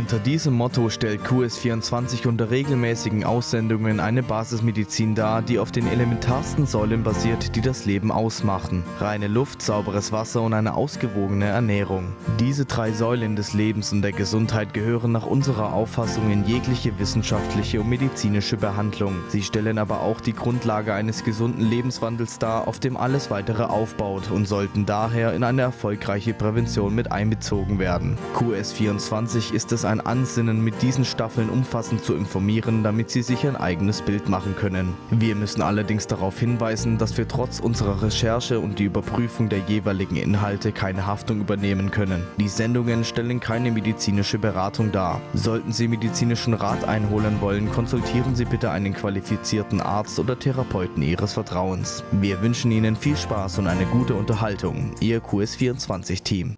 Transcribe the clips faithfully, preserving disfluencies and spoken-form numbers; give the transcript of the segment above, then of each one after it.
Unter diesem Motto stellt Q S vierundzwanzig unter regelmäßigen Aussendungen eine Basismedizin dar, die auf den elementarsten Säulen basiert, die das Leben ausmachen. Reine Luft, sauberes Wasser und eine ausgewogene Ernährung. Diese drei Säulen des Lebens und der Gesundheit gehören nach unserer Auffassung in jegliche wissenschaftliche und medizinische Behandlung. Sie stellen aber auch die Grundlage eines gesunden Lebenswandels dar, auf dem alles weitere aufbaut und sollten daher in eine erfolgreiche Prävention mit einbezogen werden. Q S vierundzwanzig ist es ein Ansinnen, mit diesen Staffeln umfassend zu informieren, damit Sie sich ein eigenes Bild machen können. Wir müssen allerdings darauf hinweisen, dass wir trotz unserer Recherche und die Überprüfung der jeweiligen Inhalte keine Haftung übernehmen können. Die Sendungen stellen keine medizinische Beratung dar. Sollten Sie medizinischen Rat einholen wollen, konsultieren Sie bitte einen qualifizierten Arzt oder Therapeuten Ihres Vertrauens. Wir wünschen Ihnen viel Spaß und eine gute Unterhaltung. Ihr Q S vierundzwanzig Team.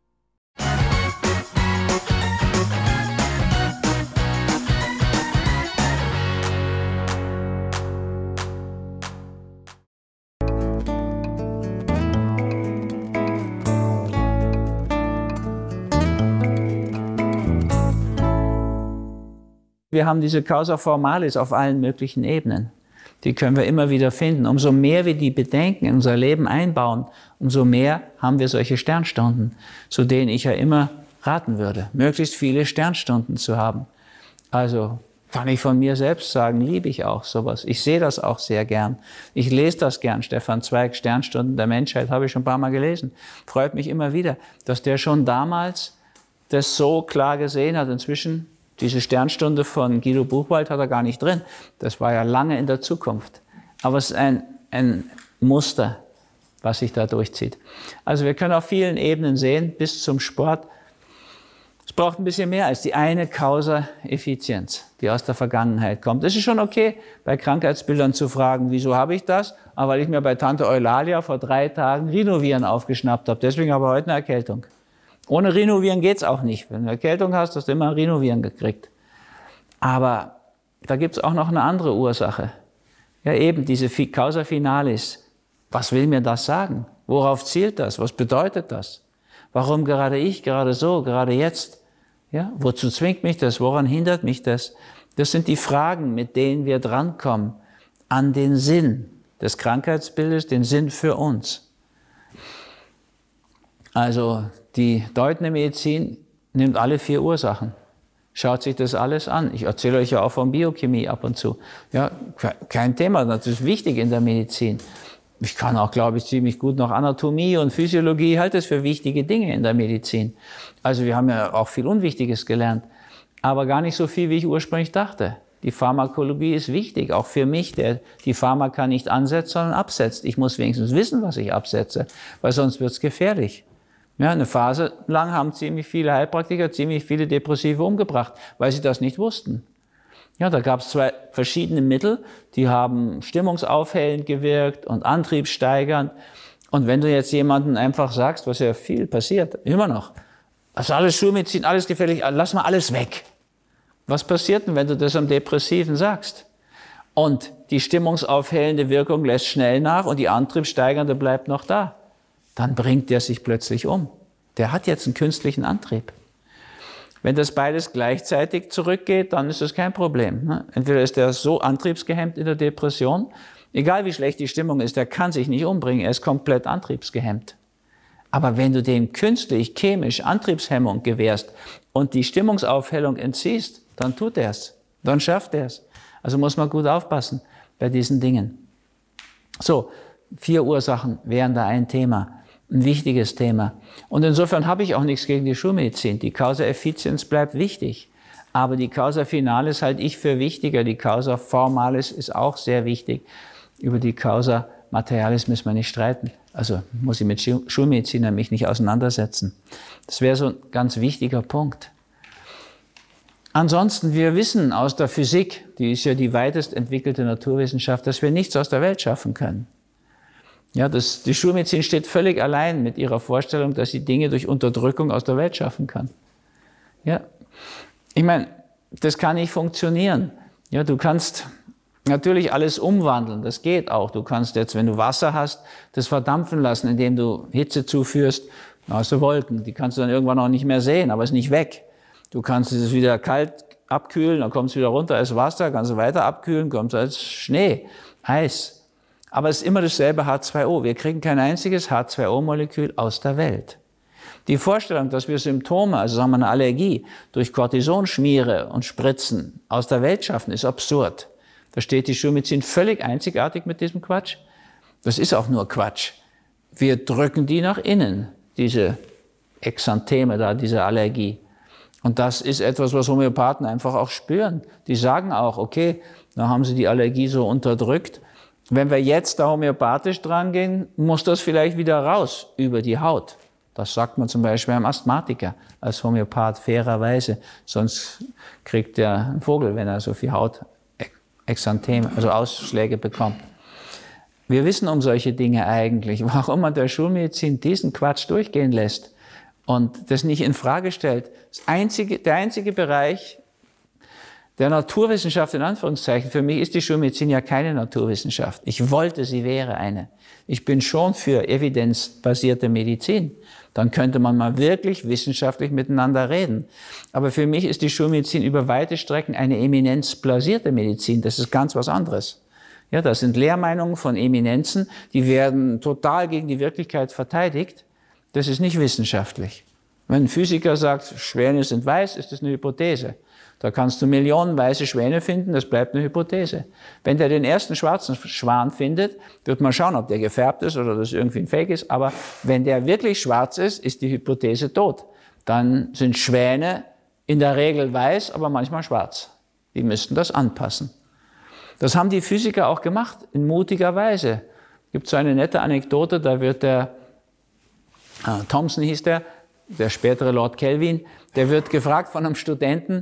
Wir haben diese Causa Formalis auf allen möglichen Ebenen. Die können wir immer wieder finden. Umso mehr wir die Bedenken in unser Leben einbauen, umso mehr haben wir solche Sternstunden, zu denen ich ja immer raten würde, möglichst viele Sternstunden zu haben. Also kann ich von mir selbst sagen, liebe ich auch sowas. Ich sehe das auch sehr gern. Ich lese das gern. Stefan Zweig, Sternstunden der Menschheit, habe ich schon ein paar Mal gelesen. Freut mich immer wieder, dass der schon damals das so klar gesehen hat. Inzwischen diese Sternstunde von Guido Buchwald hat er gar nicht drin. Das war ja lange in der Zukunft. Aber es ist ein, ein Muster, was sich da durchzieht. Also wir können auf vielen Ebenen sehen, bis zum Sport. Es braucht ein bisschen mehr als die eine Causa Effizienz, die aus der Vergangenheit kommt. Es ist schon okay, bei Krankheitsbildern zu fragen, wieso habe ich das? Aber weil ich mir bei Tante Eulalia vor drei Tagen Rhinoviren aufgeschnappt habe. Deswegen habe ich heute eine Erkältung. Ohne Rhinoviren geht's auch nicht. Wenn du eine Erkältung hast, hast du immer Rhinoviren gekriegt. Aber da gibt's auch noch eine andere Ursache. Ja, eben diese Causa Finalis. Was will mir das sagen? Worauf zielt das? Was bedeutet das? Warum gerade ich, gerade so, gerade jetzt? Ja, wozu zwingt mich das? Woran hindert mich das? Das sind die Fragen, mit denen wir drankommen an den Sinn des Krankheitsbildes, den Sinn für uns. Also die deutende Medizin nimmt alle vier Ursachen, schaut sich das alles an. Ich erzähle euch ja auch von Biochemie ab und zu. Ja, kein Thema, das ist wichtig in der Medizin. Ich kann auch, glaube ich, ziemlich gut noch Anatomie und Physiologie, ich halte es für wichtige Dinge in der Medizin. Also wir haben ja auch viel Unwichtiges gelernt, aber gar nicht so viel, wie ich ursprünglich dachte. Die Pharmakologie ist wichtig, auch für mich, der die Pharmaka nicht ansetzt, sondern absetzt. Ich muss wenigstens wissen, was ich absetze, weil sonst wird es gefährlich. Ja, eine Phase lang haben ziemlich viele Heilpraktiker ziemlich viele Depressive umgebracht, weil sie das nicht wussten. Ja, da gab es zwei verschiedene Mittel, die haben stimmungsaufhellend gewirkt und antriebssteigernd. Und wenn du jetzt jemandem einfach sagst, was ja viel passiert, immer noch, also alles Schulmedizin, alles gefährlich, lass mal alles weg. Was passiert denn, wenn du das am Depressiven sagst? Und die stimmungsaufhellende Wirkung lässt schnell nach und die antriebssteigernde bleibt noch da. Dann bringt der sich plötzlich um. Der hat jetzt einen künstlichen Antrieb. Wenn das beides gleichzeitig zurückgeht, dann ist das kein Problem. Entweder ist der so antriebsgehemmt in der Depression, egal wie schlecht die Stimmung ist, der kann sich nicht umbringen, er ist komplett antriebsgehemmt. Aber wenn du dem künstlich, chemisch Antriebshemmung gewährst und die Stimmungsaufhellung entziehst, dann tut er es, dann schafft er es. Also muss man gut aufpassen bei diesen Dingen. So, vier Ursachen wären da ein Thema. Ein wichtiges Thema. Und insofern habe ich auch nichts gegen die Schulmedizin. Die Causa Effizienz bleibt wichtig. Aber die Causa Finalis halte ich für wichtiger. Die Causa Formalis ist auch sehr wichtig. Über die Causa Materialis müssen wir nicht streiten. Also muss ich mit Schulmedizinern mich nicht auseinandersetzen. Das wäre so ein ganz wichtiger Punkt. Ansonsten, wir wissen aus der Physik, die ist ja die weitest entwickelte Naturwissenschaft, dass wir nichts aus der Welt schaffen können. Ja, das, die Schulmedizin steht völlig allein mit ihrer Vorstellung, dass sie Dinge durch Unterdrückung aus der Welt schaffen kann. Ja, ich meine, das kann nicht funktionieren. Ja, du kannst natürlich alles umwandeln, das geht auch. Du kannst jetzt, wenn du Wasser hast, das verdampfen lassen, indem du Hitze zuführst, dann hast du Wolken. Die kannst du dann irgendwann auch nicht mehr sehen, aber ist nicht weg. Du kannst es wieder kalt abkühlen, dann kommt es wieder runter als Wasser, kannst du weiter abkühlen, kommt es als Schnee, Eis. Aber es ist immer dasselbe H zwei O. Wir kriegen kein einziges H zwei O-Molekül aus der Welt. Die Vorstellung, dass wir Symptome, also sagen wir eine Allergie, durch Kortisonschmiere und Spritzen aus der Welt schaffen, ist absurd. Da steht die Schulmedizin völlig einzigartig mit diesem Quatsch. Das ist auch nur Quatsch. Wir drücken die nach innen, diese Exantheme da, diese Allergie. Und das ist etwas, was Homöopathen einfach auch spüren. Die sagen auch, okay, da haben sie die Allergie so unterdrückt. Wenn wir jetzt da homöopathisch dran gehen, muss das vielleicht wieder raus über die Haut. Das sagt man zum Beispiel einem Asthmatiker als Homöopath fairerweise. Sonst kriegt er einen Vogel, wenn er so viel Hautexantheme, also Ausschläge bekommt. Wir wissen um solche Dinge eigentlich, warum man der Schulmedizin diesen Quatsch durchgehen lässt und das nicht in Frage stellt. Das einzige, der einzige Bereich der Naturwissenschaft, in Anführungszeichen, für mich ist die Schulmedizin ja keine Naturwissenschaft. Ich wollte, sie wäre eine. Ich bin schon für evidenzbasierte Medizin. Dann könnte man mal wirklich wissenschaftlich miteinander reden. Aber für mich ist die Schulmedizin über weite Strecken eine eminenzbasierte Medizin. Das ist ganz was anderes. Ja, das sind Lehrmeinungen von Eminenzen, die werden total gegen die Wirklichkeit verteidigt. Das ist nicht wissenschaftlich. Wenn ein Physiker sagt, Schwäne sind weiß, ist das eine Hypothese. Da kannst du Millionen weiße Schwäne finden, das bleibt eine Hypothese. Wenn der den ersten schwarzen Schwan findet, wird man schauen, ob der gefärbt ist oder das irgendwie ein Fake ist. Aber wenn der wirklich schwarz ist, ist die Hypothese tot. Dann sind Schwäne in der Regel weiß, aber manchmal schwarz. Die müssten das anpassen. Das haben die Physiker auch gemacht, in mutiger Weise. Es gibt so eine nette Anekdote, da wird der, äh, Thomson hieß der, der spätere Lord Kelvin, der wird gefragt von einem Studenten,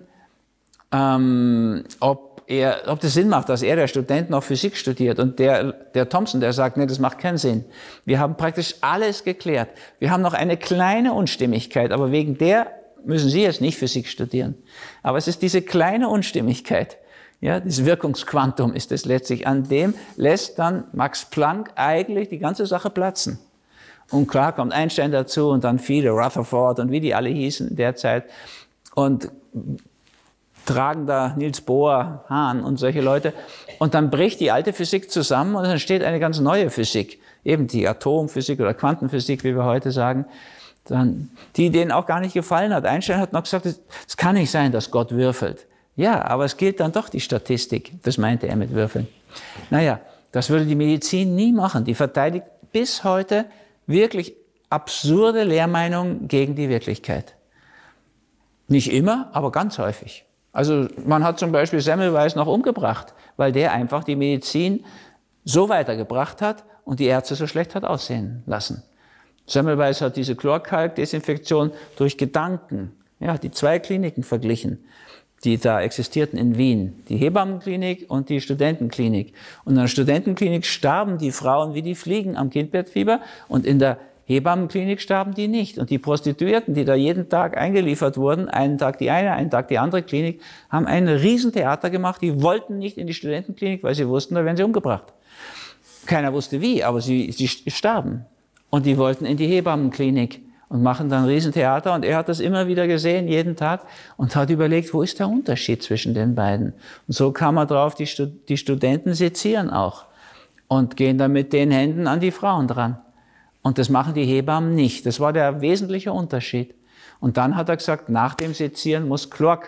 ähm, ob, er, ob das Sinn macht, dass er, der Student, noch Physik studiert. Und der, der Thomson, der sagt, nee, das macht keinen Sinn. Wir haben praktisch alles geklärt. Wir haben noch eine kleine Unstimmigkeit, aber wegen der müssen Sie jetzt nicht Physik studieren. Aber es ist diese kleine Unstimmigkeit, ja, das Wirkungsquantum ist es letztlich, an dem lässt dann Max Planck eigentlich die ganze Sache platzen. Und klar kommt Einstein dazu und dann viele, Rutherford und wie die alle hießen in der Zeit. Und tragen da Niels Bohr, Hahn und solche Leute. Und dann bricht die alte Physik zusammen und dann entsteht eine ganz neue Physik. Eben die Atomphysik oder Quantenphysik, wie wir heute sagen, dann, die denen auch gar nicht gefallen hat. Einstein hat noch gesagt, es kann nicht sein, dass Gott würfelt. Ja, aber es gilt dann doch die Statistik. Das meinte er mit Würfeln. Naja, das würde die Medizin nie machen. Die verteidigt bis heute wirklich absurde Lehrmeinungen gegen die Wirklichkeit. Nicht immer, aber ganz häufig. Also man hat zum Beispiel Semmelweis noch umgebracht, weil der einfach die Medizin so weitergebracht hat und die Ärzte so schlecht hat aussehen lassen. Semmelweis hat diese Chlorkalk-Desinfektion durch Gedanken, ja, die zwei Kliniken verglichen, die da existierten in Wien, die Hebammenklinik und die Studentenklinik. Und in der Studentenklinik starben die Frauen wie die Fliegen am Kindbettfieber und in der Hebammenklinik starben die nicht. Und die Prostituierten, die da jeden Tag eingeliefert wurden, einen Tag die eine, einen Tag die andere Klinik, haben ein Riesentheater gemacht. Die wollten nicht in die Studentenklinik, weil sie wussten, da werden sie umgebracht. Keiner wusste wie, aber sie, sie starben. Und die wollten in die Hebammenklinik und machen dann ein Riesentheater. Und er hat das immer wieder gesehen, jeden Tag, und hat überlegt, wo ist der Unterschied zwischen den beiden? Und so kam er drauf, die, Stud die Studenten sezieren auch und gehen dann mit den Händen an die Frauen dran. Und das machen die Hebammen nicht. Das war der wesentliche Unterschied. Und dann hat er gesagt, nach dem Sezieren muss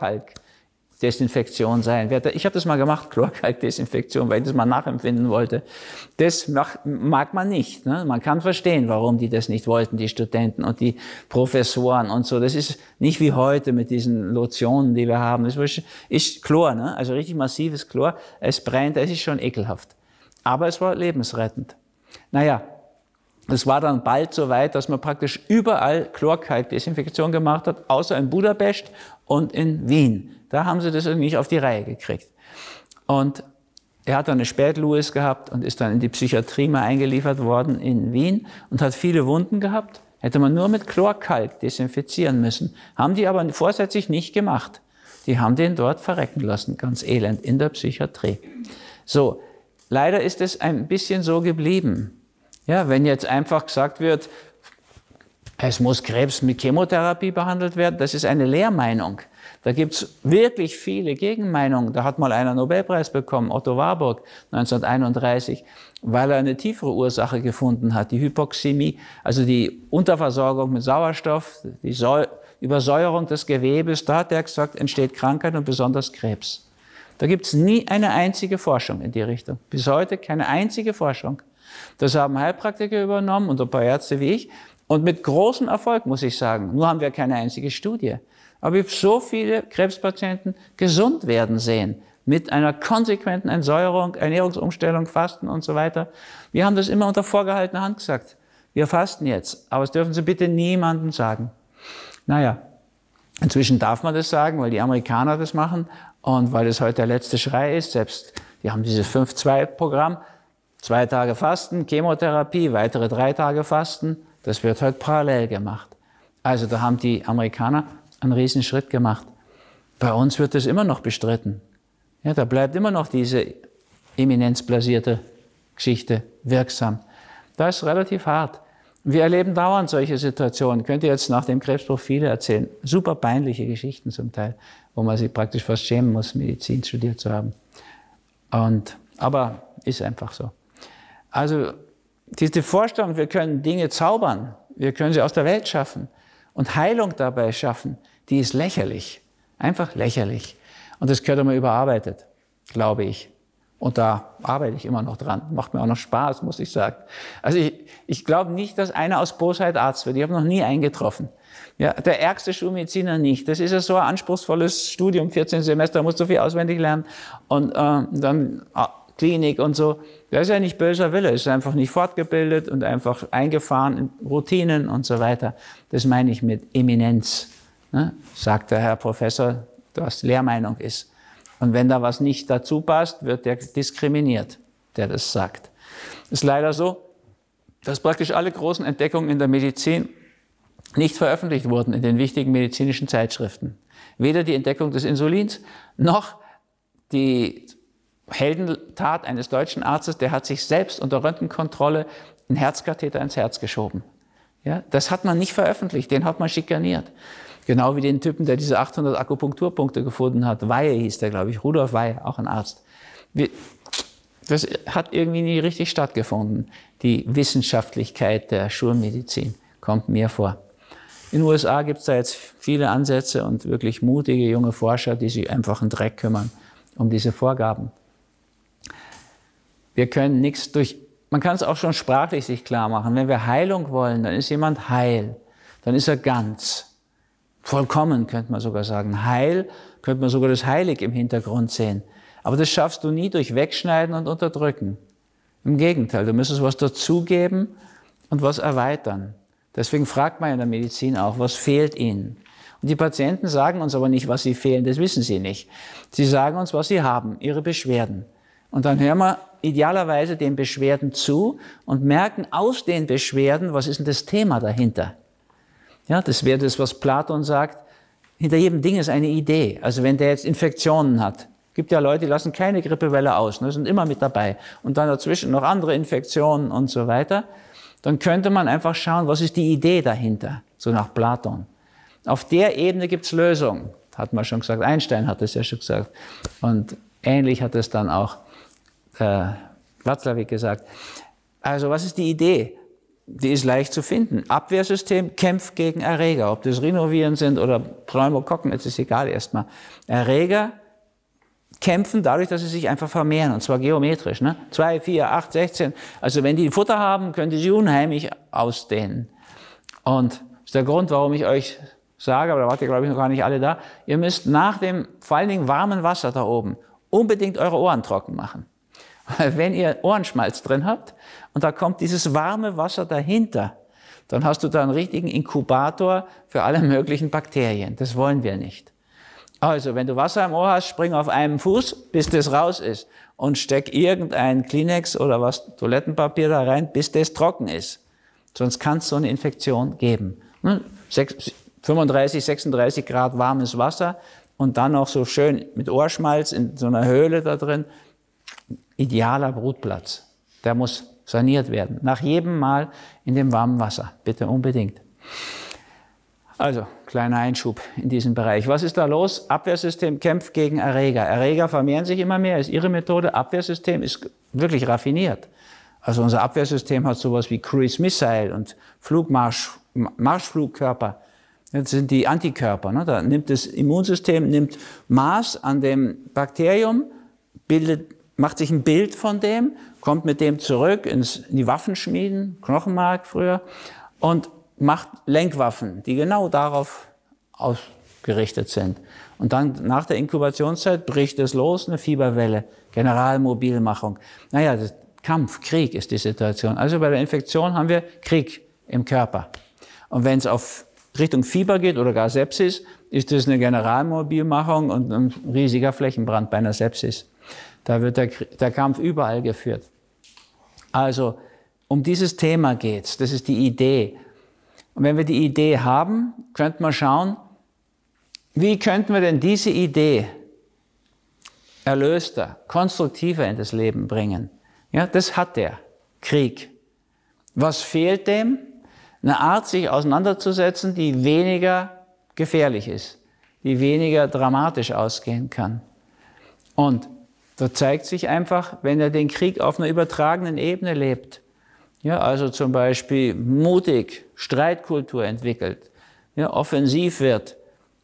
Chlorkalk-Desinfektion sein. Ich habe das mal gemacht, Chlorkalk-Desinfektion, weil ich das mal nachempfinden wollte. Das mag man nicht. Ne? Man kann verstehen, warum die das nicht wollten, die Studenten und die Professoren und so. Das ist nicht wie heute mit diesen Lotionen, die wir haben. Das ist Chlor, ne? Also richtig massives Chlor. Es brennt, es ist schon ekelhaft. Aber es war lebensrettend. Naja. Es war dann bald so weit, dass man praktisch überall Chlorkalk-Desinfektion gemacht hat, außer in Budapest und in Wien. Da haben sie das irgendwie nicht auf die Reihe gekriegt. Und er hat dann eine Spät-Louis gehabt und ist dann in die Psychiatrie mal eingeliefert worden in Wien und hat viele Wunden gehabt. Hätte man nur mit Chlorkalk desinfizieren müssen. Haben die aber vorsätzlich nicht gemacht. Die haben den dort verrecken lassen, ganz elend, in der Psychiatrie. So, leider ist es ein bisschen so geblieben. Ja, wenn jetzt einfach gesagt wird, Es muss Krebs mit Chemotherapie behandelt werden. Das ist eine Lehrmeinung. Da gibt es wirklich viele Gegenmeinungen. Da hat mal einer einen Nobelpreis bekommen, Otto Warburg, neunzehnhunderteinunddreißig, weil er eine tiefere Ursache gefunden hat, die Hypoxämie, also die Unterversorgung mit Sauerstoff, die Säu- Übersäuerung des Gewebes. Da hat er gesagt, entsteht Krankheit und besonders Krebs. Da gibt es nie eine einzige Forschung in die Richtung. Bis heute keine einzige Forschung. Das haben Heilpraktiker übernommen und ein paar Ärzte wie ich. Und mit großem Erfolg, muss ich sagen. Nur haben wir keine einzige Studie. Aber ich habe so viele Krebspatienten gesund werden sehen. Mit einer konsequenten Entsäuerung, Ernährungsumstellung, Fasten und so weiter. Wir haben das immer unter vorgehaltener Hand gesagt. Wir fasten jetzt. Aber das dürfen Sie bitte niemandem sagen. Naja, inzwischen darf man das sagen, weil die Amerikaner das machen. Und weil das heute der letzte Schrei ist. Selbst, die haben dieses fünf zwei Programm. Zwei Tage Fasten, Chemotherapie, weitere drei Tage Fasten. Das wird heute parallel gemacht. Also da haben die Amerikaner einen riesen Schritt gemacht. Bei uns wird das immer noch bestritten. Ja, da bleibt immer noch diese eminenzbasierte Geschichte wirksam. Das ist relativ hart. Wir erleben dauernd solche Situationen. Könnt ihr jetzt nach dem Krebsbruch viele erzählen. Super peinliche Geschichten zum Teil, wo man sich praktisch fast schämen muss, Medizin studiert zu haben. Und, aber ist einfach so. Also diese Vorstellung, wir können Dinge zaubern, wir können sie aus der Welt schaffen und Heilung dabei schaffen, die ist lächerlich, einfach lächerlich. Und das gehört einmal überarbeitet, glaube ich. Und da arbeite ich immer noch dran. Macht mir auch noch Spaß, muss ich sagen. Also ich, ich glaube nicht, dass einer aus Bosheit Arzt wird. Ich habe noch nie einen getroffen. Ja, der ärgste Schulmediziner nicht. Das ist ja so ein anspruchsvolles Studium, vierzehn Semester, musst du viel auswendig lernen. Und äh, dann äh, Klinik und so. Das ist ja nicht böser Wille, ist einfach nicht fortgebildet und einfach eingefahren in Routinen und so weiter. Das meine ich mit Eminenz, ne? Sagt der Herr Professor, was Lehrmeinung ist. Und wenn da was nicht dazu passt, wird der diskriminiert, der das sagt. Es ist leider so, dass praktisch alle großen Entdeckungen in der Medizin nicht veröffentlicht wurden in den wichtigen medizinischen Zeitschriften. Weder die Entdeckung des Insulins, noch die Heldentat eines deutschen Arztes, der hat sich selbst unter Röntgenkontrolle einen Herzkatheter ins Herz geschoben. Ja, das hat man nicht veröffentlicht, den hat man schikaniert. Genau wie den Typen, der diese achthundert Akupunkturpunkte gefunden hat. Weihe hieß der, glaube ich, Rudolf Weihe, auch ein Arzt. Das hat irgendwie nie richtig stattgefunden. Die Wissenschaftlichkeit der Schulmedizin kommt mir vor. In den U S A gibt es da jetzt viele Ansätze und wirklich mutige junge Forscher, die sich einfach einen Dreck kümmern um diese Vorgaben. Wir können nichts durch, man kann es auch schon sprachlich sich klar machen. Wenn wir Heilung wollen, dann ist jemand heil, dann ist er ganz. Vollkommen, könnte man sogar sagen. Heil, könnte man sogar das Heilig im Hintergrund sehen. Aber das schaffst du nie durch Wegschneiden und Unterdrücken. Im Gegenteil, du müsstest was dazugeben und was erweitern. Deswegen fragt man in der Medizin auch, was fehlt ihnen? Und die Patienten sagen uns aber nicht, was sie fehlen, das wissen sie nicht. Sie sagen uns, was sie haben, ihre Beschwerden. Und dann hören wir idealerweise den Beschwerden zu und merken aus den Beschwerden, was ist denn das Thema dahinter? Ja, das wäre das, was Platon sagt, hinter jedem Ding ist eine Idee. Also wenn der jetzt Infektionen hat, gibt ja Leute, die lassen keine Grippewelle aus, ne, sind immer mit dabei. Und dann dazwischen noch andere Infektionen und so weiter. Dann könnte man einfach schauen, was ist die Idee dahinter, so nach Platon. Auf der Ebene gibt's Lösungen, hat man schon gesagt. Einstein hat es ja schon gesagt. Und ähnlich hat es dann auch äh, Watzlawick gesagt. Also was ist die Idee? Die ist leicht zu finden. Abwehrsystem kämpft gegen Erreger. Ob das Rhinoviren sind oder Pneumokokken, jetzt ist egal erstmal. Erreger kämpfen dadurch, dass sie sich einfach vermehren, und zwar geometrisch. Ne? zwei, vier, acht, sechzehn. Also wenn die Futter haben, können die sich unheimlich ausdehnen. Und das ist der Grund, warum ich euch sage, aber da wart ihr, glaube ich, noch gar nicht alle da, ihr müsst nach dem vor allen Dingen warmen Wasser da oben unbedingt eure Ohren trocken machen. Weil wenn ihr Ohrenschmalz drin habt und da kommt dieses warme Wasser dahinter, dann hast du da einen richtigen Inkubator für alle möglichen Bakterien. Das wollen wir nicht. Also, wenn du Wasser im Ohr hast, spring auf einem Fuß, bis das raus ist. Und steck irgendein Kleenex oder was, Toilettenpapier da rein, bis das trocken ist. Sonst kann es so eine Infektion geben. fünfunddreißig, sechsunddreißig Grad warmes Wasser und dann noch so schön mit Ohrschmalz in so einer Höhle da drin. Idealer Brutplatz. Der muss saniert werden. Nach jedem Mal in dem warmen Wasser. Bitte unbedingt. Also, kleiner Einschub in diesem Bereich. Was ist da los? Abwehrsystem kämpft gegen Erreger. Erreger vermehren sich immer mehr, ist Ihre Methode. Abwehrsystem ist wirklich raffiniert. Also unser Abwehrsystem hat sowas wie Cruise Missile und Flugmarsch, Marschflugkörper. Das sind die Antikörper. Ne? Da nimmt das Immunsystem nimmt Maß an dem Bakterium, bildet, macht sich ein Bild von dem, kommt mit dem zurück ins, in die Waffenschmieden, Knochenmark früher, und macht Lenkwaffen, die genau darauf ausgerichtet sind. Und dann nach der Inkubationszeit bricht es los, eine Fieberwelle, Generalmobilmachung. Naja, das Kampf, Krieg ist die Situation. Also bei der Infektion haben wir Krieg im Körper. Und wenn es auf Richtung Fieber geht oder gar Sepsis, ist das eine Generalmobilmachung und ein riesiger Flächenbrand bei einer Sepsis. Da wird der, der Kampf überall geführt. Also um dieses Thema geht's. Das ist die Idee. Und wenn wir die Idee haben, könnte man schauen, wie könnten wir denn diese Idee erlöster, konstruktiver in das Leben bringen? Ja, das hat der Krieg. Was fehlt dem? Eine Art, sich auseinanderzusetzen, die weniger gefährlich ist, die weniger dramatisch ausgehen kann. Und da zeigt sich einfach, wenn er den Krieg auf einer übertragenen Ebene lebt, ja, also zum Beispiel mutig Streitkultur entwickelt, ja, offensiv wird,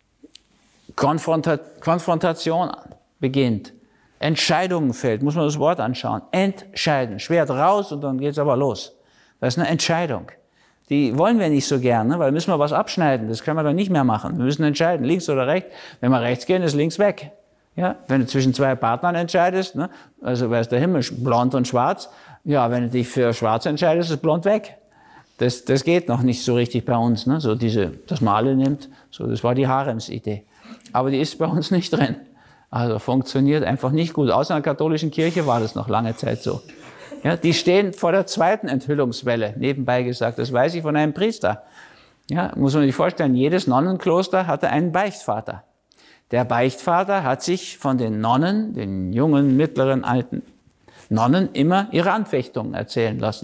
Konfronta Konfrontation beginnt, Entscheidungen fällt, muss man das Wort anschauen, entscheiden, Schwert raus und dann geht's aber los. Das ist eine Entscheidung. Die wollen wir nicht so gern, ne? Weil da müssen wir was abschneiden, das können wir dann nicht mehr machen. Wir müssen entscheiden, links oder rechts. Wenn wir rechts gehen, ist links weg. Ja? Wenn du zwischen zwei Partnern entscheidest, ne? Also weiß der Himmel, blond und schwarz, ja, wenn du dich für schwarz entscheidest, ist blond weg. Das, das geht noch nicht so richtig bei uns, ne? So diese, das Male nimmt, so, das war die Haremsidee. Aber die ist bei uns nicht drin. Also funktioniert einfach nicht gut. Außer in der katholischen Kirche war das noch lange Zeit so. Ja, die stehen vor der zweiten Enthüllungswelle, nebenbei gesagt. Das weiß ich von einem Priester. Ja, muss man sich vorstellen, jedes Nonnenkloster hatte einen Beichtvater. Der Beichtvater hat sich von den Nonnen, den jungen, mittleren, alten Nonnen, immer ihre Anfechtungen erzählen lassen.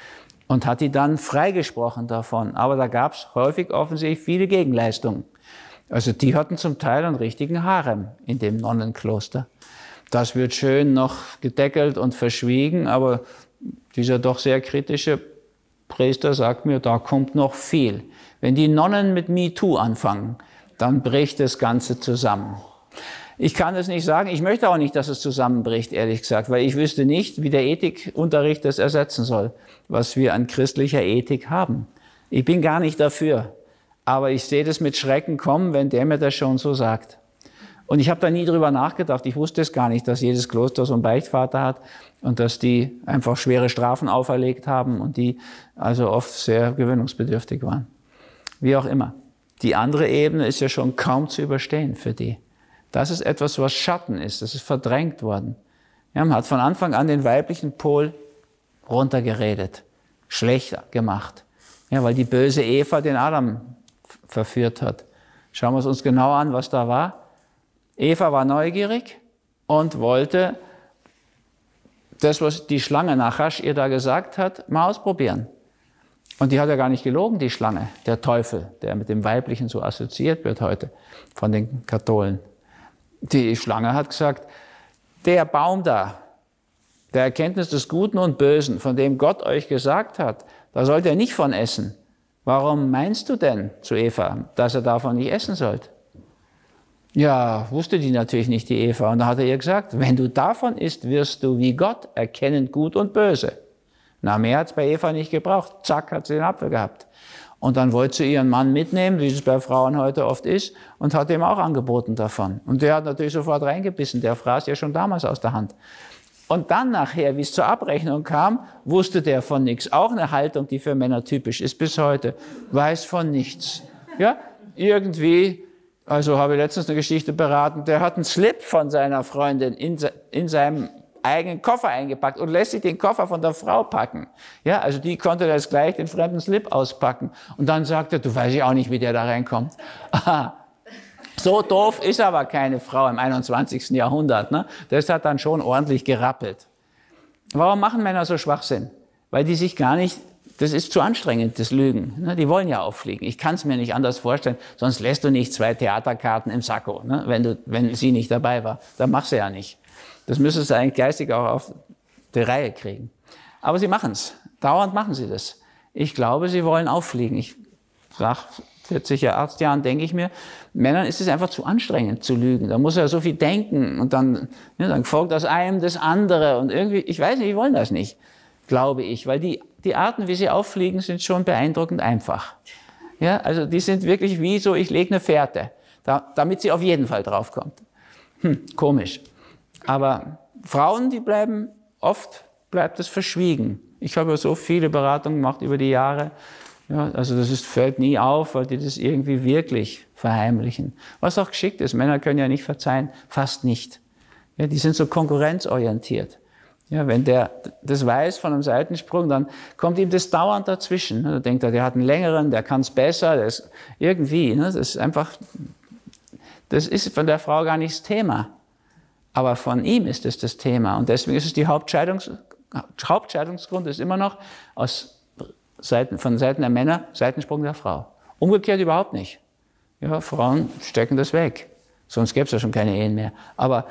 Und hat die dann freigesprochen davon. Aber da gab es häufig offensichtlich viele Gegenleistungen. Also die hatten zum Teil einen richtigen Harem in dem Nonnenkloster. Das wird schön noch gedeckelt und verschwiegen, aber dieser doch sehr kritische Priester sagt mir, da kommt noch viel. Wenn die Nonnen mit MeToo anfangen, dann bricht das Ganze zusammen. Ich kann es nicht sagen, ich möchte auch nicht, dass es zusammenbricht, ehrlich gesagt, weil ich wüsste nicht, wie der Ethikunterricht das ersetzen soll, was wir an christlicher Ethik haben. Ich bin gar nicht dafür, aber ich sehe das mit Schrecken kommen, wenn der mir das schon so sagt. Und ich habe da nie drüber nachgedacht, ich wusste es gar nicht, dass jedes Kloster so einen Beichtvater hat und dass die einfach schwere Strafen auferlegt haben und die also oft sehr gewöhnungsbedürftig waren. Wie auch immer. Die andere Ebene ist ja schon kaum zu überstehen für die. Das ist etwas, was Schatten ist, das ist verdrängt worden. Ja, man hat von Anfang an den weiblichen Pol runtergeredet, schlechter gemacht, ja, weil die böse Eva den Adam verführt hat. Schauen wir es uns genau an, was da war. Eva war neugierig und wollte das, was die Schlange Nachasch ihr da gesagt hat, mal ausprobieren. Und die hat ja gar nicht gelogen, die Schlange, der Teufel, der mit dem Weiblichen so assoziiert wird heute von den Katholen. Die Schlange hat gesagt, der Baum da, der Erkenntnis des Guten und Bösen, von dem Gott euch gesagt hat, da sollt ihr nicht von essen. Warum meinst du denn zu Eva, dass er davon nicht essen sollte? Ja, wusste die natürlich nicht, die Eva. Und da hat er ihr gesagt, wenn du davon isst, wirst du wie Gott erkennen Gut und Böse. Na, mehr hat es bei Eva nicht gebraucht. Zack, hat sie den Apfel gehabt. Und dann wollte sie ihren Mann mitnehmen, wie es bei Frauen heute oft ist, und hat ihm auch angeboten davon. Und der hat natürlich sofort reingebissen, der fraß ja schon damals aus der Hand. Und dann nachher, wie es zur Abrechnung kam, wusste der von nichts. Auch eine Haltung, die für Männer typisch ist bis heute. Weiß von nichts. Ja, irgendwie, also habe ich letztens eine Geschichte beraten, der hat einen Slip von seiner Freundin in, in seinem eigenen Koffer eingepackt und lässt sich den Koffer von der Frau packen. Ja, also die konnte das gleich den fremden Slip auspacken. Und dann sagt er, du weißt ja auch nicht, wie der da reinkommt. Aha. So doof ist aber keine Frau im einundzwanzigsten Jahrhundert. Ne? Das hat dann schon ordentlich gerappelt. Warum machen Männer so Schwachsinn? Weil die sich gar nicht das ist zu anstrengend, das Lügen. Ne? Die wollen ja auffliegen. Ich kann es mir nicht anders vorstellen, sonst lässt du nicht zwei Theaterkarten im Sakko, ne? wenn, du, wenn sie nicht dabei war. Dann machst du ja nicht. Das müsstest du eigentlich geistig auch auf die Reihe kriegen. Aber sie machen es. Dauernd machen sie das. Ich glaube, sie wollen auffliegen. Ich, nach vierzig Arztjahren denke ich mir, Männern ist es einfach zu anstrengend zu lügen. Da muss er so viel denken und dann, ja, dann folgt aus einem das andere und irgendwie, ich weiß nicht, die wollen das nicht, glaube ich, weil die, die Arten, wie sie auffliegen, sind schon beeindruckend einfach. Ja, also die sind wirklich wie so, ich lege eine Fährte, da, damit sie auf jeden Fall draufkommt. Hm, komisch. Aber Frauen, die bleiben, oft bleibt es verschwiegen. Ich habe ja so viele Beratungen gemacht über die Jahre. Ja, also das ist, fällt nie auf, weil die das irgendwie wirklich verheimlichen. Was auch geschickt ist. Männer können ja nicht verzeihen, fast nicht. Ja, die sind so konkurrenzorientiert. Ja, wenn der das weiß von einem Seitensprung, dann kommt ihm das dauernd dazwischen. Da denkt er, der hat einen längeren, der kann es besser, der ist irgendwie. Ne, das ist einfach, das ist von der Frau gar nicht das Thema. Aber von ihm ist es das Thema. Und deswegen ist es die Hauptscheidungs, Hauptscheidungsgrund ist immer noch aus Seiten, von Seiten der Männer Seitensprung der Frau. Umgekehrt überhaupt nicht. Ja, Frauen stecken das weg. Sonst gäbe es ja schon keine Ehen mehr. Aber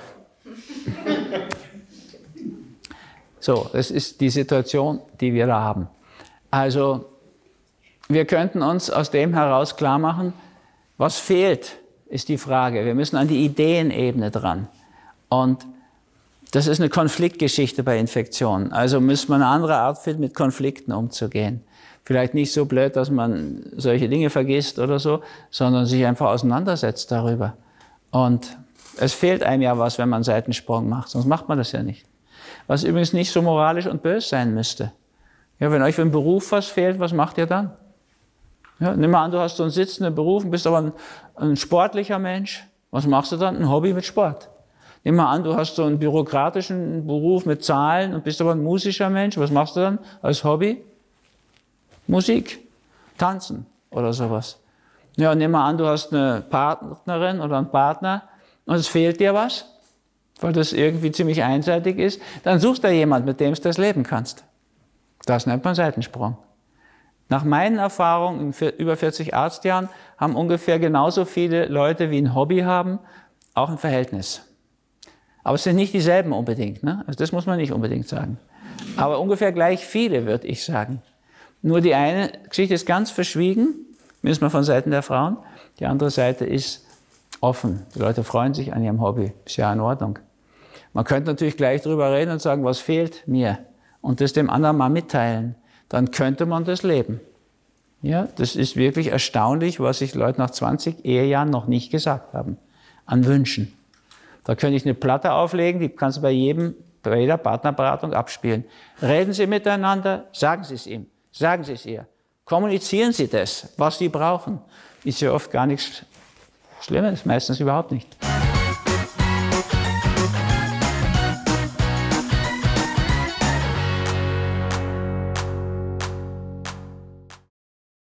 so, das ist die Situation, die wir da haben. Also, wir könnten uns aus dem heraus klar machen, was fehlt, ist die Frage. Wir müssen an die Ideenebene dran. Und das ist eine Konfliktgeschichte bei Infektionen. Also müssen wir eine andere Art finden, mit Konflikten umzugehen. Vielleicht nicht so blöd, dass man solche Dinge vergisst oder so, sondern sich einfach auseinandersetzt darüber. Und es fehlt einem ja was, wenn man einen Seitensprung macht, sonst macht man das ja nicht. Was übrigens nicht so moralisch und böse sein müsste. Ja, wenn euch für einen Beruf was fehlt, was macht ihr dann? Ja, nimm mal an, du hast so einen sitzenden Beruf, bist aber ein, ein sportlicher Mensch. Was machst du dann? Ein Hobby mit Sport. Nimm mal an, du hast so einen bürokratischen Beruf mit Zahlen und bist aber ein musischer Mensch. Was machst du dann als Hobby? Musik, tanzen oder sowas. Ja, nimm mal an, du hast eine Partnerin oder einen Partner und es fehlt dir was, weil das irgendwie ziemlich einseitig ist. Dann suchst du jemanden, mit dem du das leben kannst. Das nennt man Seitensprung. Nach meinen Erfahrungen in über vierzig Arztjahren haben ungefähr genauso viele Leute, wie ein Hobby haben, auch ein Verhältnis. Aber es sind nicht dieselben unbedingt, ne? Also das muss man nicht unbedingt sagen. Aber ungefähr gleich viele, würde ich sagen. Nur die eine Geschichte ist ganz verschwiegen, müssen wir von Seiten der Frauen. Die andere Seite ist offen. Die Leute freuen sich an ihrem Hobby. Ist ja in Ordnung. Man könnte natürlich gleich drüber reden und sagen, was fehlt mir? Und das dem anderen mal mitteilen. Dann könnte man das leben. Ja, das ist wirklich erstaunlich, was sich Leute nach zwanzig Ehejahren noch nicht gesagt haben. An Wünschen. Da könnte ich eine Platte auflegen, die kannst du bei jedem, bei jeder Partnerberatung abspielen. Reden Sie miteinander, sagen Sie es ihm, sagen Sie es ihr. Kommunizieren Sie das, was Sie brauchen. Ist ja oft gar nichts Schlimmes, meistens überhaupt nicht.